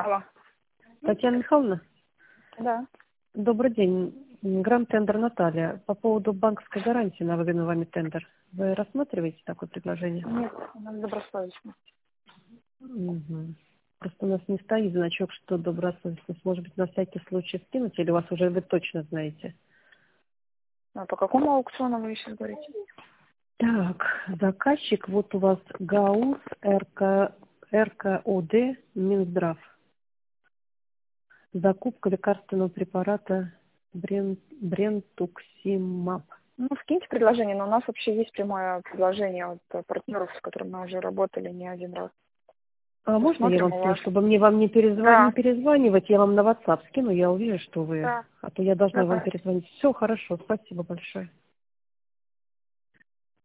Алло. Татьяна Михайловна, Да. добрый день. Гранд-тендер Наталья. По поводу банковской гарантии на выданный вами тендер. Вы рассматриваете такое предложение? Нет, у нас добросовестность. Угу. Просто у нас не стоит значок, что добросовестность. Может быть, на всякий случай скинуть, или у вас уже вы точно знаете? А по какому аукциону вы сейчас говорите? Так, заказчик, вот у вас ГАУС РКОД Минздрав. Закупка лекарственного препарата Брентуксимаб. Ну, скиньте предложение, но у нас вообще есть прямое предложение от партнеров, с которыми мы уже работали не один раз. А можно я Смотрим вам у скину, вас. чтобы мне вам не Да. перезванивать, я вам на WhatsApp скину, я увижу, что вы, Да. а то я должна вам Давай. перезвонить. Все, хорошо, спасибо большое.